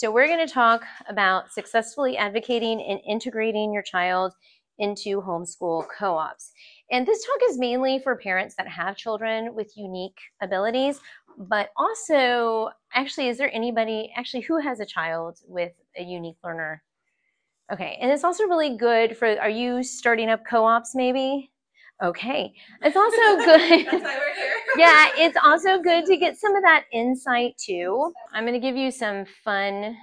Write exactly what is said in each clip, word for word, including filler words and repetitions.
So we're going to talk about successfully advocating and integrating your child into homeschool co-ops. And this talk is mainly for parents that have children with unique abilities, but also, actually, is there anybody actually who has a child with a unique learner? Okay, and it's also really good for, are you starting up co-ops maybe? Okay, it's also good. That's why we're here. Yeah, it's also good to get some of that insight too. I'm going to give you some fun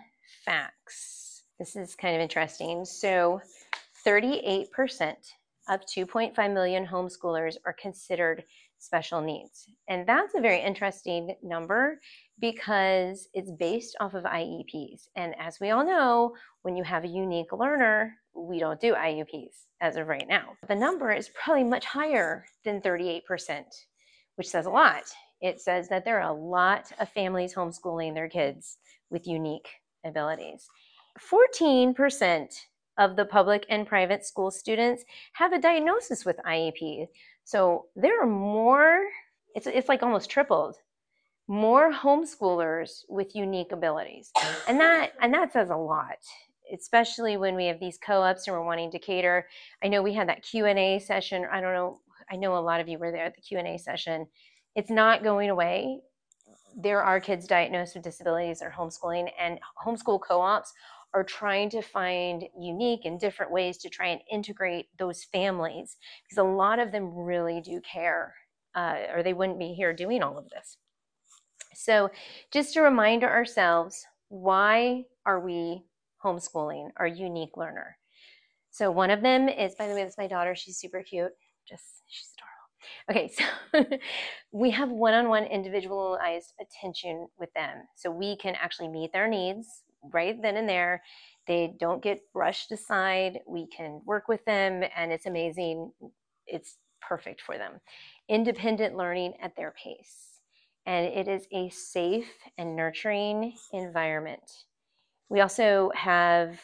facts. This is kind of interesting. So thirty-eight percent of two point five million homeschoolers are considered special needs. And that's a very interesting number because it's based off of I E Ps. And as we all know, when you have a unique learner, we don't do I U Ps as of right now. The number is probably much higher than thirty-eight percent, which says a lot. It says that there are a lot of families homeschooling their kids with unique abilities. fourteen percent of the public and private school students have a diagnosis with I E P. So there are more, it's, it's like almost tripled, more homeschoolers with unique abilities. And that, and that says a lot, especially when we have these co-ops and we're wanting to cater. I know we had that Q and A session. I don't know, I know a lot of you were there at the Q and A session. It's not going away. There are kids diagnosed with disabilities or homeschooling, and homeschool co-ops are trying to find unique and different ways to try and integrate those families, because a lot of them really do care, uh, or they wouldn't be here doing all of this. So just to remind ourselves, why are we homeschooling our unique learner? So one of them is, by the way, that's my daughter. She's super cute. Just, she's adorable. Okay, so we have one-on-one individualized attention with them. So we can actually meet their needs right then and there. They don't get brushed aside. We can work with them, and it's amazing. It's perfect for them. Independent learning at their pace. And it is a safe and nurturing environment. We also have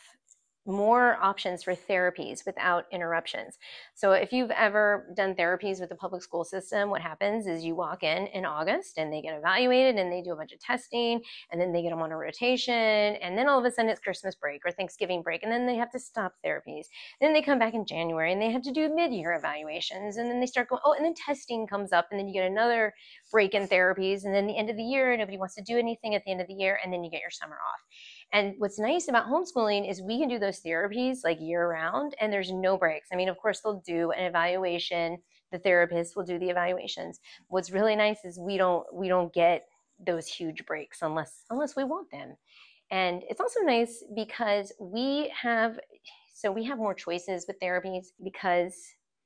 more options for therapies without interruptions. So if you've ever done therapies with the public school system, what happens is you walk in in August and they get evaluated and they do a bunch of testing, and then they get them on a rotation, and then all of a sudden it's Christmas break or Thanksgiving break, and then they have to stop therapies. Then they come back in January and they have to do mid-year evaluations, and then they start going, oh, and then testing comes up, and then you get another break in therapies, and then the end of the year, nobody wants to do anything at the end of the year, and then you get your summer off. And what's nice about homeschooling is we can do those therapies like year round, and there's no breaks. I mean, of course, they'll do an evaluation. The therapist will do the evaluations. What's really nice is we don't we don't get those huge breaks unless unless we want them. And it's also nice because we have so we have more choices with therapies, because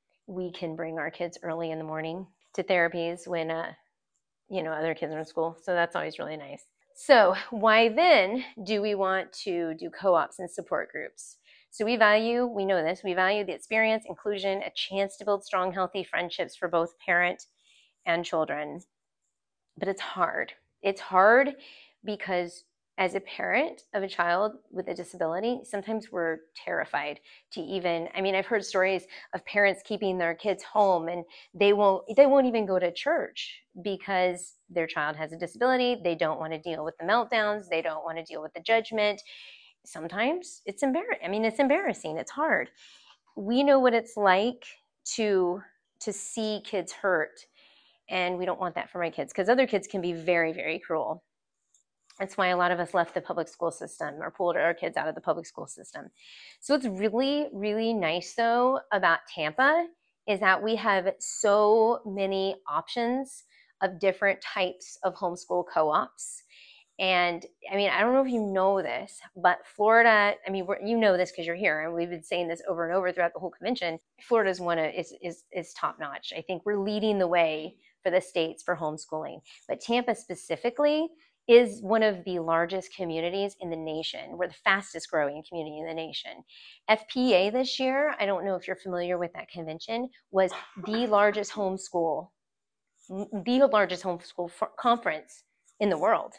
we can bring our kids early in the morning to therapies when uh, you know, other kids are in school. So that's always really nice. So why then do we want to do co-ops and support groups? So we value, we know this, we value the experience, inclusion, a chance to build strong, healthy friendships for both parent and children. But it's hard. It's hard because as a parent of a child with a disability, sometimes we're terrified to even, I mean, I've heard stories of parents keeping their kids home, and they won't, they won't even go to church because their child has a disability. They don't want to deal with the meltdowns. They don't want to deal with the judgment. Sometimes it's embarrassing. I mean, it's embarrassing. It's hard. We know what it's like to, to see kids hurt, and we don't want that for my kids, because other kids can be very, very cruel. That's why a lot of us left the public school system or pulled our kids out of the public school system. So what's really, really nice though about Tampa is that we have so many options of different types of homeschool co-ops. And I mean, I don't know if you know this, but Florida, I mean, we're, you know this because you're here, and we've been saying this over and over throughout the whole convention. Florida is one of, is, is, is top notch. I think we're leading the way for the states for homeschooling. But Tampa specifically is one of the largest communities in the nation. We're the fastest growing community in the nation. F P A this year, I don't know if you're familiar with that convention, was the largest homeschool, the largest homeschool conference in the world.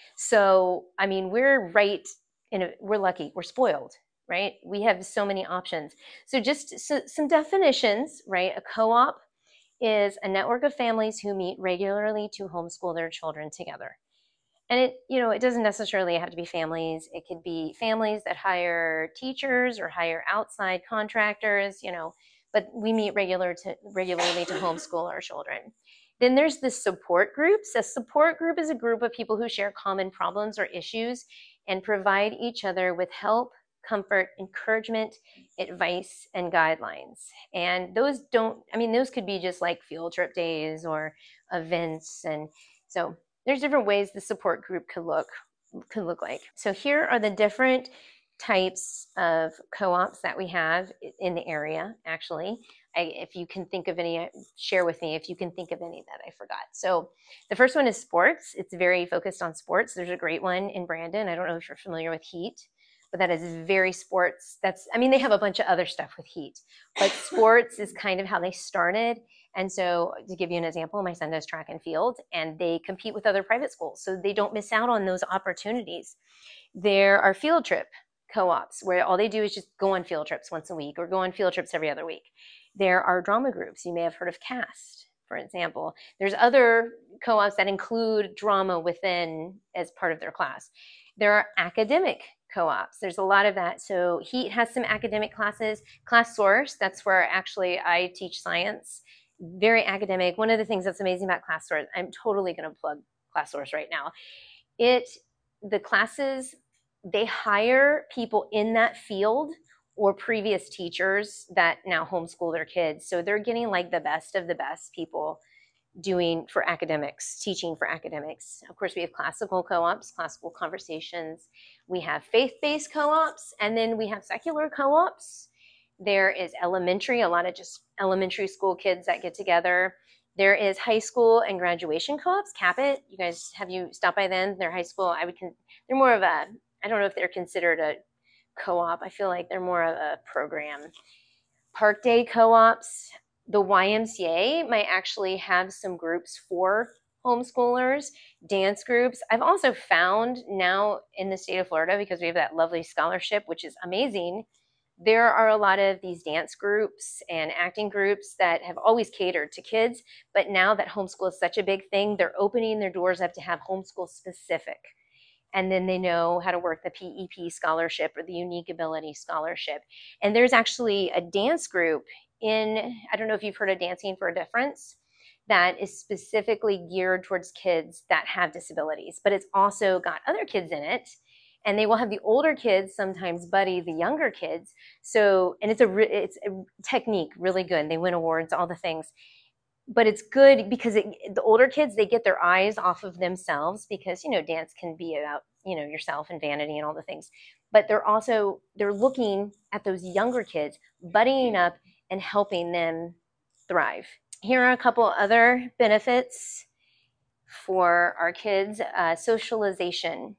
So, I mean, we're right in a, we're lucky, we're spoiled, right? We have so many options. So just so, some definitions, right? A co-op is a network of families who meet regularly to homeschool their children together. And it, you know, it doesn't necessarily have to be families. It could be families that hire teachers or hire outside contractors, you know, but we meet regular to, regularly to homeschool our children. Then there's the support groups. A support group is a group of people who share common problems or issues and provide each other with help, comfort, encouragement, advice, and guidelines. And those don't, I mean, those could be just like field trip days or events. And so there's different ways the support group could look could look like. So here are the different types of co-ops that we have in the area. Actually, I, if you can think of any, share with me if you can think of any that I forgot. So the first one is sports. It's very focused on sports. There's a great one in Brandon. I don't know if you're familiar with Heat, but that is very sports. That's, I mean, they have a bunch of other stuff with Heat, but sports is kind of how they started. And so to give you an example, my son does track and field, and they compete with other private schools, so they don't miss out on those opportunities. There are field trip co-ops where all they do is just go on field trips once a week or go on field trips every other week. There are drama groups. You may have heard of CAST, for example. There's other co-ops that include drama within as part of their class. There are academic co-ops. There's a lot of that. So Heat has some academic classes. Class Source, that's where actually I teach science. Very academic. One of the things that's amazing about Class Source, I'm totally going to plug Class Source right now. It, the classes, they hire people in that field or previous teachers that now homeschool their kids. So they're getting like the best of the best people doing for academics, teaching for academics. Of course, we have classical co-ops, classical conversations. We have faith-based co-ops, and then we have secular co-ops. There is elementary, a lot of just elementary school kids that get together. There is high school and graduation co-ops, Capit. You guys, have you stopped by them? They're high school. I would, con- they're more of a, I don't know if they're considered a co-op. I feel like they're more of a program. Park Day co-ops. The Y M C A might actually have some groups for homeschoolers, dance groups. I've also found now in the state of Florida, because we have that lovely scholarship, which is amazing, there are a lot of these dance groups and acting groups that have always catered to kids, but now that homeschool is such a big thing, they're opening their doors up to have homeschool specific. And then they know how to work the P E P scholarship or the Unique Ability Scholarship. And there's actually a dance group in, I don't know if you've heard of Dancing for a Difference, that is specifically geared towards kids that have disabilities, but it's also got other kids in it. And they will have the older kids sometimes buddy the younger kids. So, and it's a, it's a technique, really good. They win awards, all the things. But it's good because it, the older kids, they get their eyes off of themselves because, you know, dance can be about, you know, yourself and vanity and all the things. But they're also, they're looking at those younger kids, buddying up and helping them thrive. Here are a couple other benefits for our kids. Uh, socialization.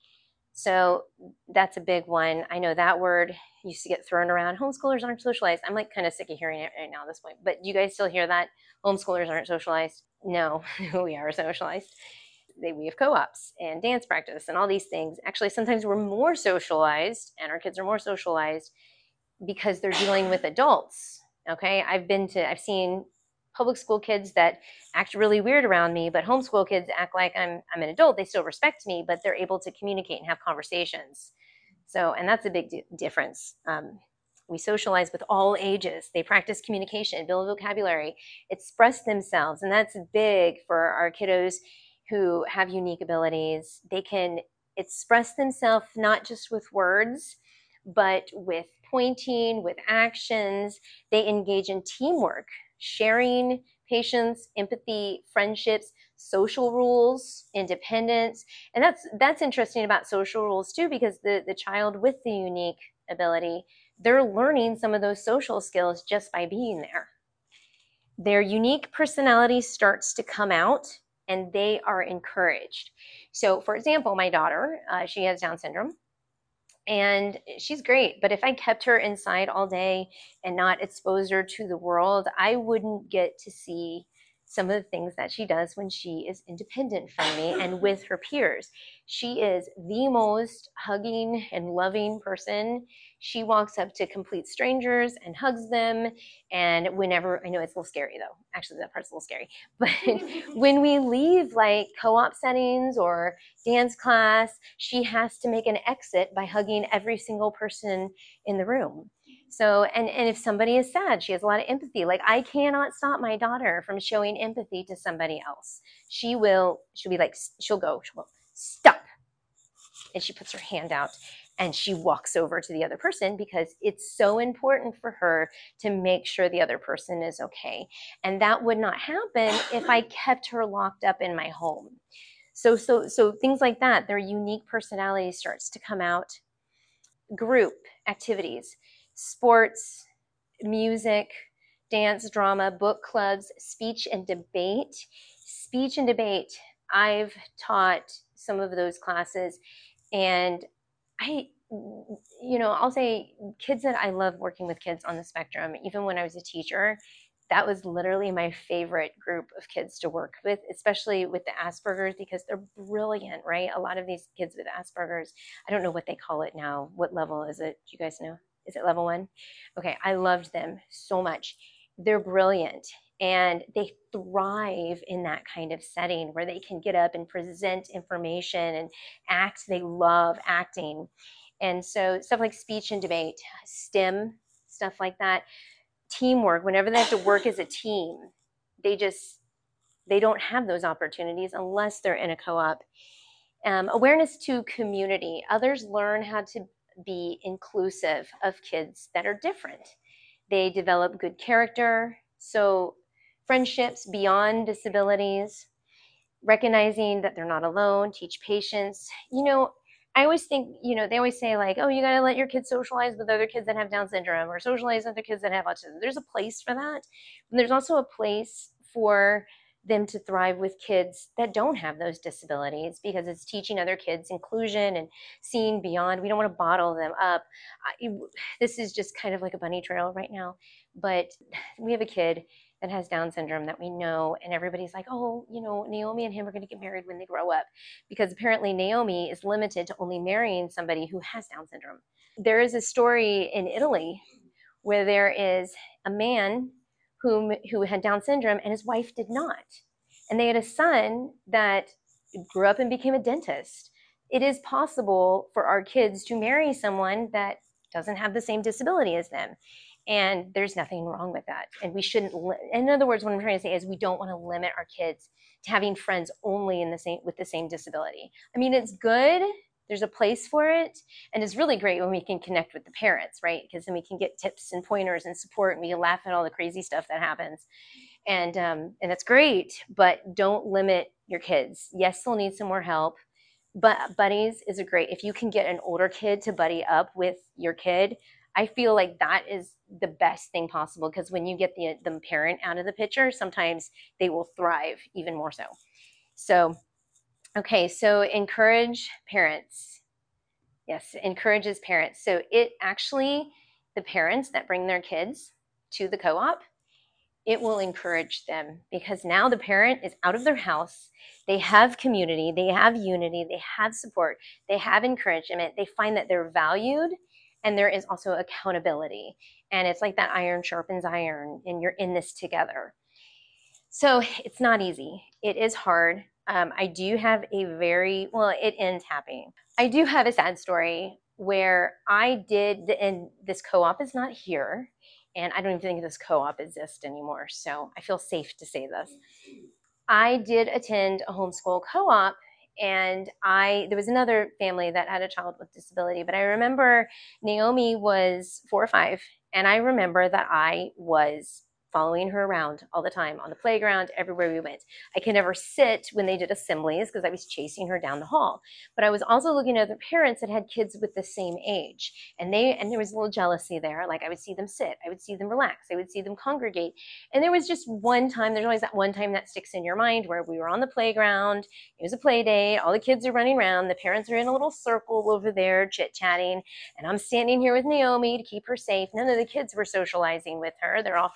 So that's a big one. I know that word used to get thrown around. Homeschoolers aren't socialized. I'm like kind of sick of hearing it right now at this point. But do you guys still hear that? Homeschoolers aren't socialized? No, we are socialized. They, we have co-ops and dance practice and all these things. Actually, sometimes we're more socialized and our kids are more socialized because they're dealing with adults. Okay, I've been to, I've seen public school kids that act really weird around me, but homeschool kids act like I'm I'm an adult. They still respect me, but they're able to communicate and have conversations. So, and that's a big di- difference. Um, we socialize with all ages. They practice communication, build vocabulary, express themselves, and that's big for our kiddos who have unique abilities. They can express themselves not just with words, but with pointing, with actions. They engage in teamwork, sharing, patience, empathy, friendships, social rules, independence. And that's that's interesting about social rules too, because the, the child with the unique ability, they're learning some of those social skills just by being there. Their unique personality starts to come out and they are encouraged. So for example, my daughter, uh, she has Down syndrome. And she's great, but if I kept her inside all day and not expose her to the world, I wouldn't get to see some of the things that she does when she is independent from me and with her peers. She is the most hugging and loving person. She walks up to complete strangers and hugs them. And whenever, I know it's a little scary though, actually that part's a little scary, but when we leave like co-op settings or dance class, she has to make an exit by hugging every single person in the room. So, and, and if somebody is sad, she has a lot of empathy. Like I cannot stop my daughter from showing empathy to somebody else. She will, she'll be like, she'll go, she'll go, stop. And she puts her hand out and she walks over to the other person because it's so important for her to make sure the other person is okay. And that would not happen if I kept her locked up in my home. So, so, so things like that, their unique personality starts to come out. Group activities, sports, music, dance, drama, book clubs, speech and debate. Speech and debate, I've taught some of those classes, and I, you know, I'll say kids that I love working with kids on the spectrum, even when I was a teacher, that was literally my favorite group of kids to work with, especially with the Asperger's, because they're brilliant, right? A lot of these kids with Asperger's, I don't know what they call it now. What level is it? Do you guys know? Is it level one? Okay, I loved them so much. They're brilliant and they thrive in that kind of setting where they can get up and present information and act. They love acting. And so stuff like speech and debate, STEM, stuff like that. Teamwork, whenever they have to work as a team, they just, they don't have those opportunities unless they're in a co-op. Um, awareness to community. Others learn how to be inclusive of kids that are different. They develop good character. So friendships beyond disabilities, recognizing that they're not alone, teach patience. You know, I always think, you know, they always say like, oh, you got to let your kids socialize with other kids that have Down syndrome or socialize with other kids that have autism. There's a place for that. And there's also a place for them to thrive with kids that don't have those disabilities, because it's teaching other kids inclusion and seeing beyond. We don't want to bottle them up. I, this is just kind of like a bunny trail right now, but we have a kid that has Down syndrome that we know, and everybody's like, oh, you know, Naomi and him are going to get married when they grow up, because apparently Naomi is limited to only marrying somebody who has Down syndrome. There is a story in Italy where there is a man whom who had Down syndrome and his wife did not, and they had a son that grew up and became a dentist. It is possible for our kids to marry someone that doesn't have the same disability as them. And there's nothing wrong with that. And we shouldn't, in other words, what I'm trying to say is we don't want to limit our kids to having friends only in the same, with the same disability. I mean, it's good. There's a place for it. And it's really great when we can connect with the parents, right? Because then we can get tips and pointers and support, and we can laugh at all the crazy stuff that happens. And, um, and that's great, but don't limit your kids. Yes, they'll need some more help, but buddies is a great, if you can get an older kid to buddy up with your kid, I feel like that is the best thing possible, because when you get the, the parent out of the picture, sometimes they will thrive even more so. So, okay, so encourage parents. Yes, encourages parents. So it actually, the parents that bring their kids to the co-op, it will encourage them, because now the parent is out of their house. They have community, they have unity, they have support, they have encouragement. They find that they're valued, and there is also accountability. And it's like that iron sharpens iron, and you're in this together. So it's not easy. It is hard. Um, I do have a very, well, it ends happy. I do have a sad story where I did, and this co-op is not here, and I don't even think this co-op exists anymore, so I feel safe to say this. I did attend a homeschool co-op, and I there was another family that had a child with disability, but I remember Naomi was four or five, and I remember that I was following her around all the time on the playground, everywhere we went. I could never sit when they did assemblies because I was chasing her down the hall. But I was also looking at other parents that had kids with the same age, and they and there was a little jealousy there. Like I would see them sit, I would see them relax, I would see them congregate. And there was just one time, there's always that one time that sticks in your mind where we were on the playground, it was a play date, all the kids are running around, the parents are in a little circle over there chit-chatting, and I'm standing here with Naomi to keep her safe. None of the kids were socializing with her. They're off running around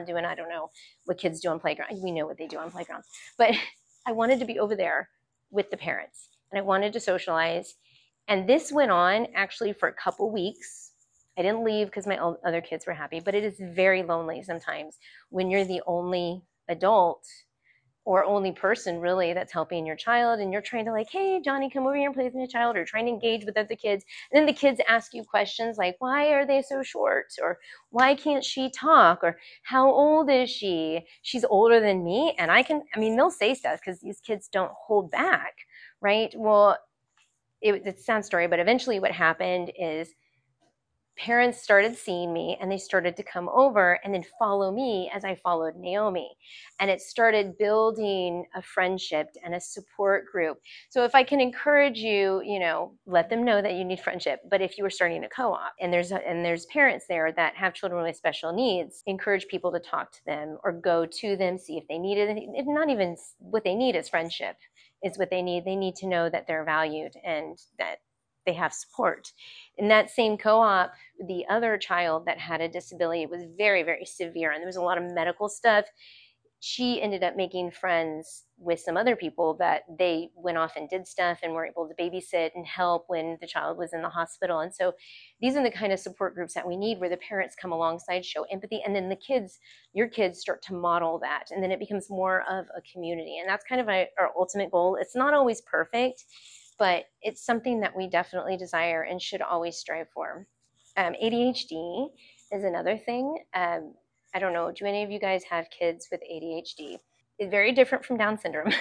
playground doing, I don't know what kids do on playground. We know what they do on playground. But I wanted to be over there with the parents, and I wanted to socialize. And this went on actually for a couple weeks. I didn't leave because my other kids were happy, but it is very lonely sometimes when you're the only adult or only person really that's helping your child, and you're trying to like, hey, Johnny, come over here and play with my child, or trying to engage with other kids. And then the kids ask you questions like, why are they so short? Or why can't she talk? Or how old is she? She's older than me. And I can, I mean, they'll say stuff because these kids don't hold back, right? Well, it, it's a sad story, but eventually what happened is parents started seeing me, and they started to come over and then follow me as I followed Naomi. And it started building a friendship and a support group. So if I can encourage you, you know, let them know that you need friendship. But if you were starting a co-op and there's a, and there's parents there that have children with special needs, encourage people to talk to them or go to them, see if they need it. If not even what they need is friendship, is what they need. They need to know that they're valued and that they have support. In that same co-op, the other child that had a disability was very, very severe, and there was a lot of medical stuff. She ended up making friends with some other people that they went off and did stuff and were able to babysit and help when the child was in the hospital. And so these are the kind of support groups that we need, where the parents come alongside, show empathy, and then the kids, your kids start to model that. And then it becomes more of a community. And that's kind of a, our ultimate goal. It's not always perfect, but it's something that we definitely desire and should always strive for. Um, A D H D is another thing. Um, I don't know, do any of you guys have kids with A D H D? It's very different from Down syndrome.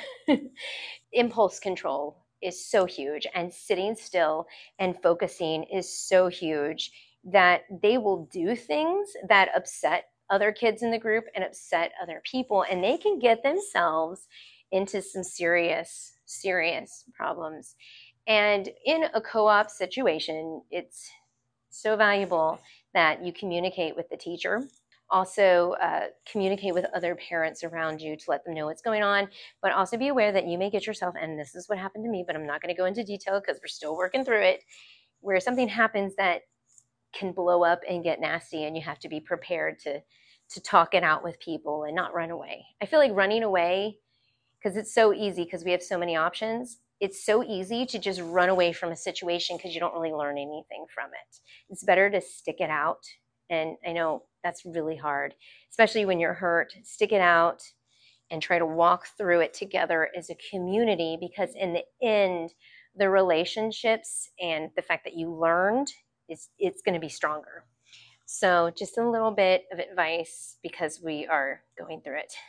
Impulse control is so huge, and sitting still and focusing is so huge that they will do things that upset other kids in the group and upset other people, and they can get themselves into some serious, serious problems. And in a co-op situation, it's so valuable that you communicate with the teacher. Also, uh, communicate with other parents around you to let them know what's going on, but also be aware that you may get yourself, and this is what happened to me, but I'm not going to go into detail because we're still working through it, where something happens that can blow up and get nasty, and you have to be prepared to, to talk it out with people and not run away. I feel like running away, because it's so easy, because we have so many options, it's so easy to just run away from a situation because you don't really learn anything from it. It's better to stick it out. And I know that's really hard, especially when you're hurt. Stick it out and try to walk through it together as a community, because in the end, the relationships and the fact that you learned, is it's going to be stronger. So just a little bit of advice, because we are going through it.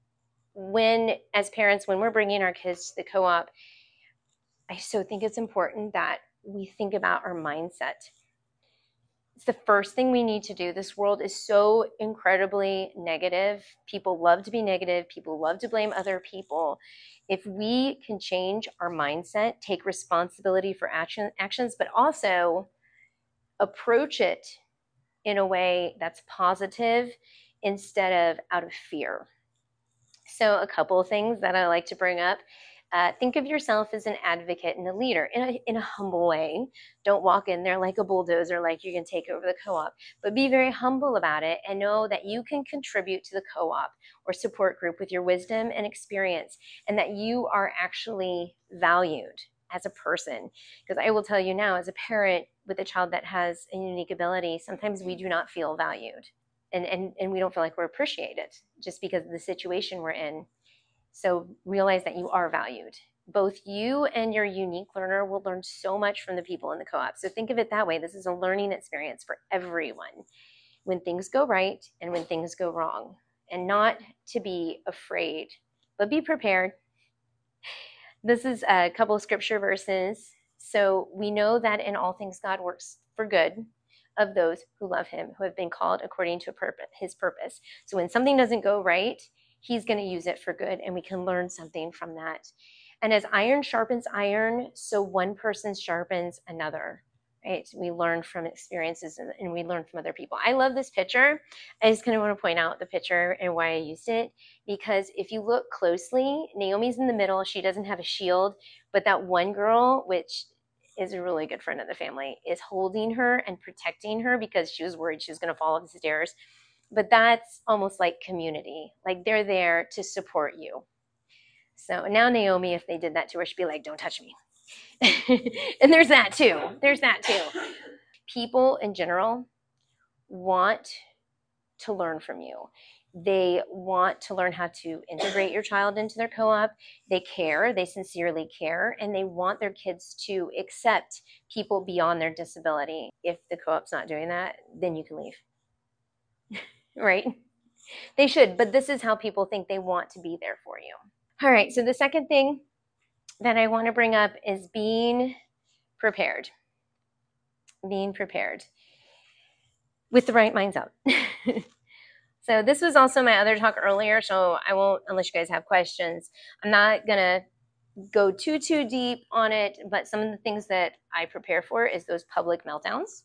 When, as parents, when we're bringing our kids to the co-op, I so think it's important that we think about our mindset. It's the first thing we need to do. This world is so incredibly negative. People love to be negative. People love to blame other people. If we can change our mindset, take responsibility for action, actions, but also approach it in a way that's positive instead of out of fear. So a couple of things that I like to bring up. Uh, think of yourself as an advocate and a leader in a, in a humble way. Don't walk in there like a bulldozer, like you're going to take over the co-op, but be very humble about it and know that you can contribute to the co-op or support group with your wisdom and experience, and that you are actually valued as a person. Because I will tell you now, as a parent with a child that has a unique ability, sometimes we do not feel valued, and, and, and we don't feel like we're appreciated just because of the situation we're in. So realize that you are valued. Both you and your unique learner will learn so much from the people in the co-op. So think of it that way. This is a learning experience for everyone, when things go right and when things go wrong, and not to be afraid, but be prepared. This is a couple of scripture verses. So we know that in all things God works for good of those who love him, who have been called according to purpose, his purpose. So when something doesn't go right, he's going to use it for good, and we can learn something from that. And as iron sharpens iron, so one person sharpens another, right? We learn from experiences, and we learn from other people. I love this picture. I just kind of want to point out the picture and why I used it, because if you look closely, Naomi's in the middle. She doesn't have a shield, but that one girl, which is a really good friend of the family, is holding her and protecting her because she was worried she was going to fall off the stairs. but that's almost like community. Like they're there to support you. So now Naomi, if they did that to her, she'd be like, don't touch me. And there's that too. There's that too. People in general want to learn from you. They want to learn how to integrate your child into their co-op. They care, they sincerely care, and they want their kids to accept people beyond their disability. If the co-op's not doing that, then you can leave. Right? They should, but this is how people think they want to be there for you. All right, so the second thing that I want to bring up is being prepared. Being prepared with the right mindset. So this was also my other talk earlier, so I won't, unless you guys have questions. I'm not going to go too, too deep on it, but some of the things that I prepare for is those public meltdowns,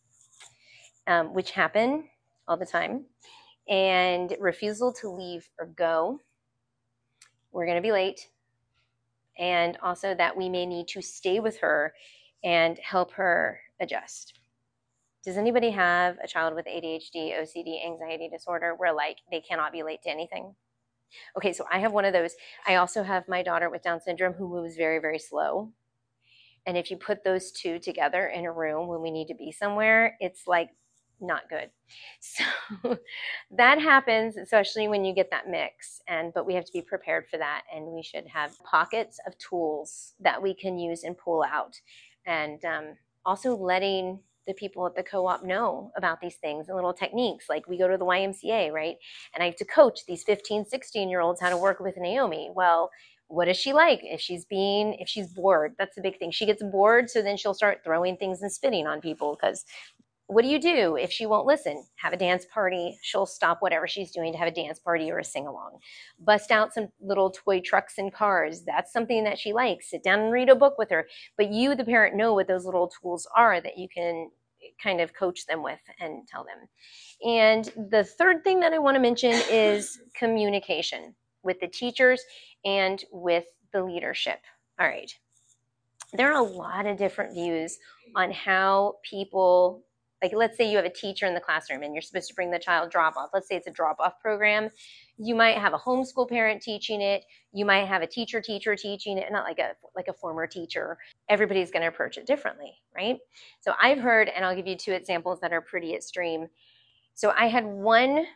um, which happen all the time, and refusal to leave or go. We're going to be late. And also that we may need to stay with her and help her adjust. Does anybody have a child with A D H D, O C D, anxiety disorder where like they cannot be late to anything? Okay, so I have one of those. I also have my daughter with Down syndrome who moves very, very slow. And if you put those two together in a room when we need to be somewhere, it's like not good. So that happens, especially when you get that mix. And but we have to be prepared for that. And we should have pockets of tools that we can use and pull out. And um, also letting the people at the co-op know about these things and little techniques. Like we go to the Y M C A, right? And I have to coach these fifteen, sixteen year olds how to work with Naomi. Well, what is she like? If she's being, if she's bored, that's the big thing. She gets bored, so then she'll start throwing things and spitting on people. Because what do you do if she won't listen? Have a dance party. She'll stop whatever she's doing to have a dance party or a sing along. Bust out some little toy trucks and cars. That's something that she likes. Sit down and read a book with her. But you, the parent, know what those little tools are that you can kind of coach them with and tell them. And the third thing that I want to mention is communication with the teachers and with the leadership. All right. There are a lot of different views on how people, like let's say you have a teacher in the classroom and you're supposed to bring the child drop off. Let's say it's a drop off program. You might have a homeschool parent teaching it. You might have a teacher teacher teaching it, not like a like a former teacher. Everybody's going to approach it differently, right? So I've heard, and I'll give you two examples that are pretty extreme. So I had one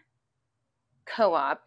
co-op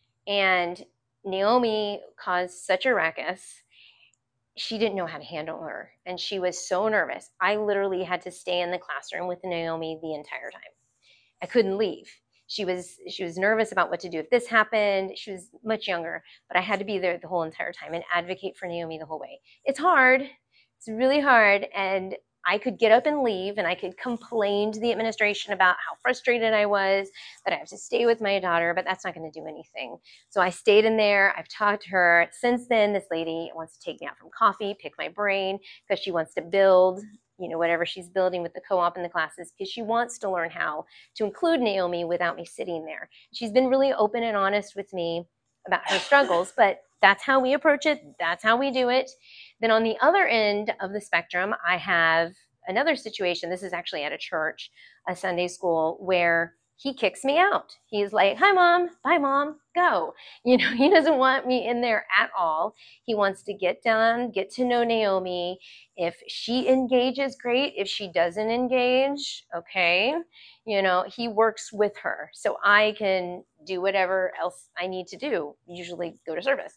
and Naomi caused such a ruckus. She didn't know how to handle her, and she was so nervous. I literally had to stay in the classroom with Naomi the entire time. I couldn't leave. She was she was nervous about what to do if this happened. She was much younger, but I had to be there the whole entire time and advocate for Naomi the whole way. It's hard. It's really hard, and I could get up and leave, and I could complain to the administration about how frustrated I was that I have to stay with my daughter, but that's not going to do anything. So I stayed in there. I've talked to her. Since then, this lady wants to take me out from coffee, pick my brain, because she wants to build, you know, whatever she's building with the co-op and the classes, because she wants to learn how to include Naomi without me sitting there. She's been really open and honest with me about her struggles, but that's how we approach it. That's how we do it. Then on the other end of the spectrum, I have another situation. This is actually at a church, a Sunday school, where he kicks me out. He's like, hi, mom. Bye, mom. Go. You know, he doesn't want me in there at all. He wants to get down, get to know Naomi. If she engages, great. If she doesn't engage, okay. You know, he works with her so I can do whatever else I need to do, usually go to service.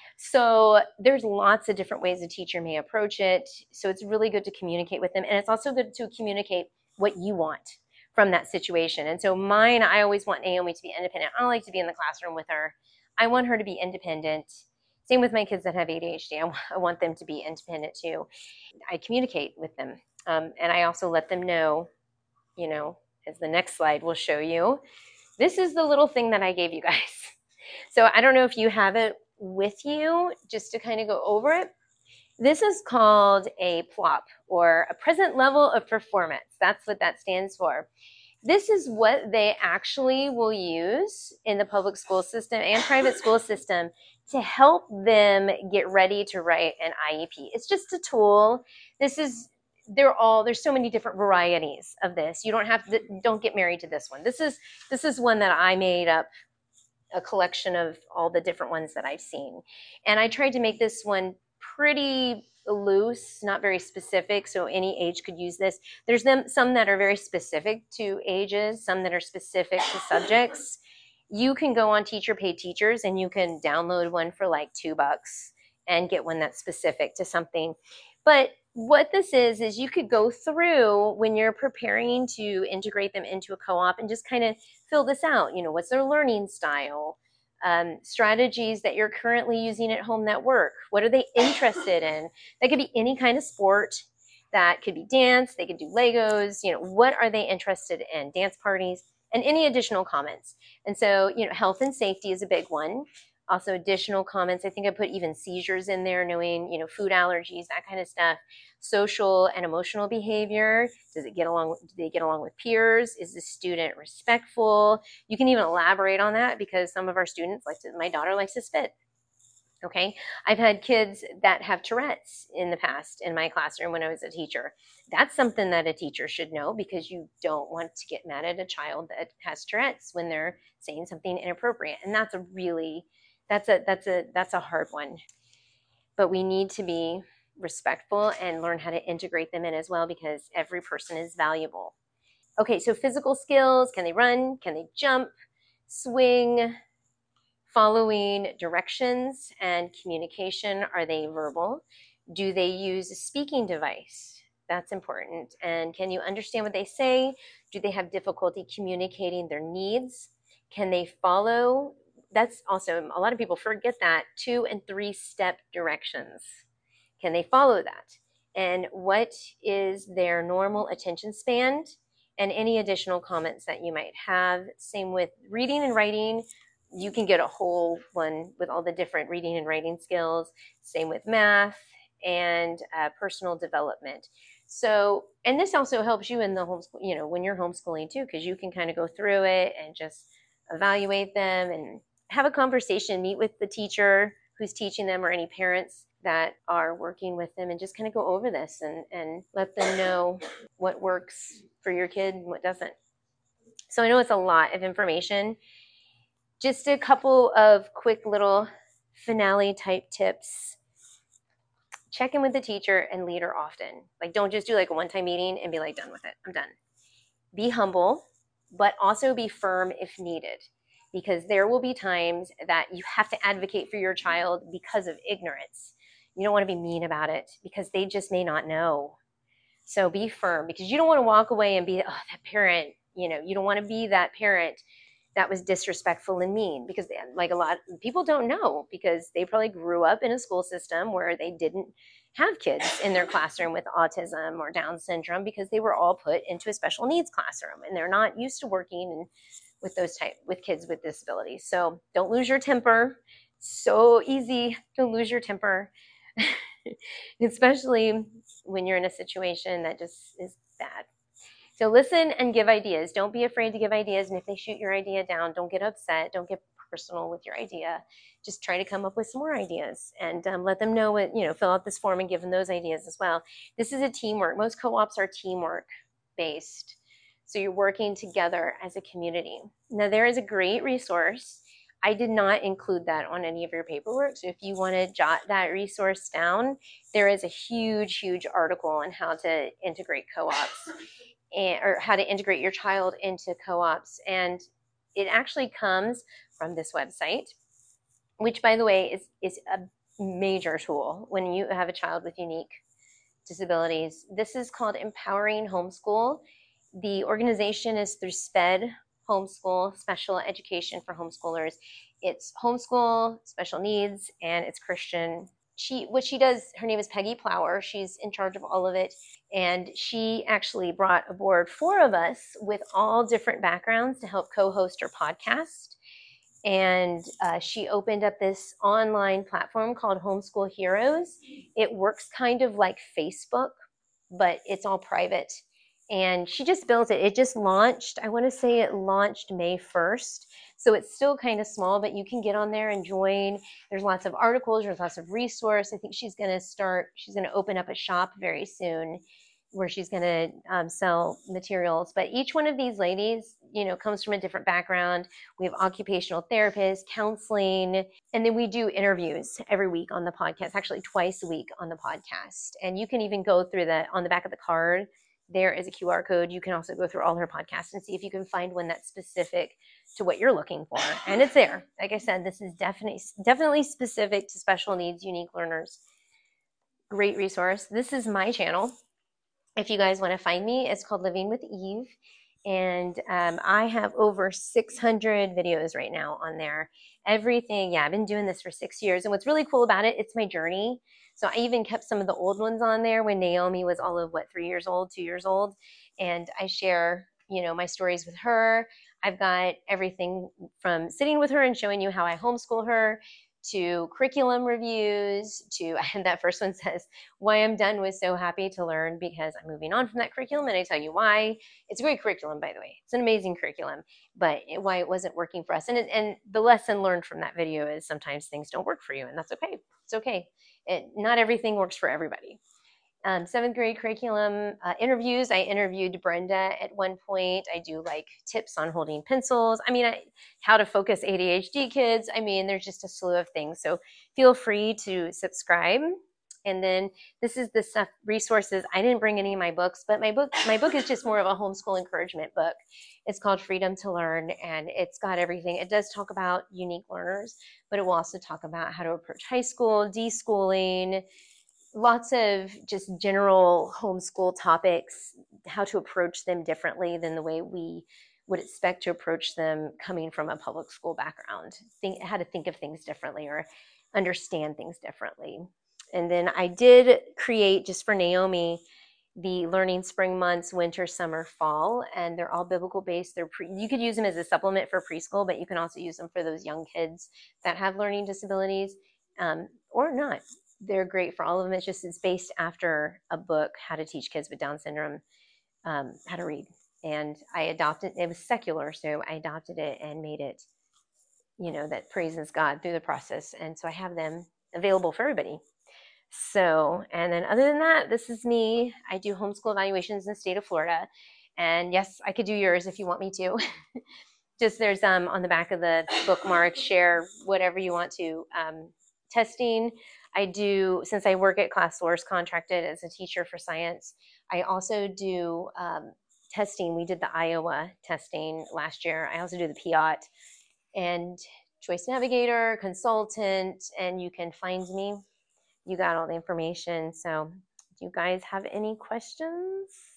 So there's lots of different ways a teacher may approach it. So it's really good to communicate with them. And it's also good to communicate what you want from that situation. And so mine, I always want Naomi to be independent. I don't like to be in the classroom with her. I want her to be independent. Same with my kids that have A D H D. I, I want them to be independent too. I communicate with them. Um, and I also let them know, you know, as the next slide will show you, this is the little thing that I gave you guys. So I don't know if you have it with you, just to kind of go over it. This is called a P L O P, or a present level of performance. That's what that stands for. This is what they actually will use in the public school system and private school system to help them get ready to write an I E P. It's just a tool. This is they're all, there's so many different varieties of this. You don't have to, don't get married to this one. This is, this is one that I made up, a collection of all the different ones that I've seen. And I tried to make this one pretty loose, not very specific, so any age could use this. There's them some that are very specific to ages, some that are specific to subjects. You can go on Teacher Pay Teachers and you can download one for like two bucks and get one that's specific to something. But what this is, is you could go through when you're preparing to integrate them into a co-op and just kind of fill this out. You know, what's their learning style? Um, strategies that you're currently using at home that work. What are they interested in? That could be any kind of sport. That could be dance. They could do Legos. You know, what are they interested in? Dance parties and any additional comments. And so, you know, health and safety is a big one. Also additional comments. I think I put even seizures in there, knowing, you know, food allergies, that kind of stuff. Social and emotional behavior. Does it get along? Do they get along with peers? Is the student respectful? You can even elaborate on that because some of our students like to, my daughter likes to spit. Okay. I've had kids that have Tourette's in the past in my classroom when I was a teacher. That's something that a teacher should know because you don't want to get mad at a child that has Tourette's when they're saying something inappropriate. And that's a really, that's a, that's a, that's a hard one. But we need to be respectful and learn how to integrate them in as well because every person is valuable. Okay. So physical skills, can they run? Can they jump, swing? Following directions and communication, are they verbal? Do they use a speaking device? That's important. And can you understand what they say? Do they have difficulty communicating their needs? Can they follow? That's also, a lot of people forget that, two and three step directions. Can they follow that? And what is their normal attention span? And any additional comments that you might have. Same with reading and writing. You can get a whole one with all the different reading and writing skills. Same with math and uh, personal development. So, and this also helps you in the homeschool, you know, when you're homeschooling too, because you can kind of go through it and just evaluate them and have a conversation, meet with the teacher who's teaching them or any parents that are working with them and just kind of go over this and, and let them know what works for your kid and what doesn't. So I know it's a lot of information. Just a couple of quick little finale type tips. Check in with the teacher and leader often. Like, don't just do like a one-time meeting and be like, done with it, I'm done. Be humble, but also be firm if needed, because there will be times that you have to advocate for your child because of ignorance. You don't want to be mean about it because they just may not know. So be firm, because you don't want to walk away and be, oh, that parent, you know, you don't want to be that parent that was disrespectful and mean, because they, like a lot of people don't know, because they probably grew up in a school system where they didn't have kids in their classroom with autism or Down syndrome, because they were all put into a special needs classroom and they're not used to working in, with those type with kids with disabilities. So don't lose your temper. So easy to lose your temper, especially when you're in a situation that just is bad. So listen and give ideas. Don't be afraid to give ideas. And if they shoot your idea down, don't get upset. Don't get personal with your idea. Just try to come up with some more ideas and um, let them know what, you know, fill out this form and give them those ideas as well. This is a teamwork. Most co-ops are teamwork based. So you're working together as a community. Now there is a great resource. I did not include that on any of your paperwork. So if you want to jot that resource down, there is a huge, huge article on how to integrate co-ops. And, or how to integrate your child into co-ops. And it actually comes from this website, which, by the way, is, is a major tool when you have a child with unique disabilities. This is called Empowering Homeschool. The organization is through SPED, Homeschool, Special Education for Homeschoolers. It's homeschool, special needs, and it's Christian. She, what she does, her name is Peggy Plower. She's in charge of all of it. And she actually brought aboard four of us with all different backgrounds to help co-host her podcast. And uh, she opened up this online platform called Homeschool Heroes. It works kind of like Facebook, but it's all private. And she just built it. It just launched. I want to say it launched May first. So it's still kind of small, but you can get on there and join. There's lots of articles. There's lots of resource. I think she's going to start, she's going to open up a shop very soon where she's going to um, sell materials. But each one of these ladies, you know, comes from a different background. We have occupational therapists, counseling, and then we do interviews every week on the podcast, actually twice a week on the podcast. And you can even go through the, on the back of the card, there is a Q R code. You can also go through all her podcasts and see if you can find one that's specific to what you're looking for. And it's there. Like I said, this is definitely, definitely specific to special needs, unique learners. Great resource. This is my channel. If you guys want to find me, it's called Living with Eve. And um, I have over six hundred videos right now on there. Everything, yeah, I've been doing this for six years. And what's really cool about it, it's my journey. So I even kept some of the old ones on there when Naomi was all of, what, three years old, two years old. And I share, you know, my stories with her. I've got everything from sitting with her and showing you how I homeschool her, to curriculum reviews, to, and that first one says, why I'm done with So Happy to Learn, because I'm moving on from that curriculum, and I tell you why. It's a great curriculum, by the way. It's an amazing curriculum, but why it wasn't working for us. And, it, and the lesson learned from that video is sometimes things don't work for you, and that's okay. It's okay. It, not everything works for everybody. Um, seventh grade curriculum uh, interviews. I interviewed Brenda at one point. I do like tips on holding pencils. I mean, I, how to focus A D H D kids. I mean, there's just a slew of things. So feel free to subscribe. And then this is the stuff, resources. I didn't bring any of my books, but my book, my book is just more of a homeschool encouragement book. It's called Freedom to Learn, and it's got everything. It does talk about unique learners, but it will also talk about how to approach high school, deschooling, lots of just general homeschool topics, how to approach them differently than the way we would expect to approach them coming from a public school background. Think how to think of things differently or understand things differently. And then I did create, just for Naomi, the Learning Spring Months, Winter, Summer, Fall, and they're all biblical based. They're pre, you could use them as a supplement for preschool, but you can also use them for those young kids that have learning disabilities, um, or not. They're great for all of them. It's just, it's based after a book, How to Teach Kids with Down Syndrome um, How to Read. And I adopted, it was secular, so I adopted it and made it, you know, that praises God through the process. And so I have them available for everybody. So, and then other than that, this is me. I do homeschool evaluations in the state of Florida. And yes, I could do yours if you want me to. Just there's um on the back of the bookmark, share whatever you want to. Um, testing. I do, since I work at ClassSource, contracted as a teacher for science, I also do um, testing. We did the Iowa testing last year. I also do the P O T and Choice Navigator, consultant, and you can find me. You got all the information. So do you guys have any questions?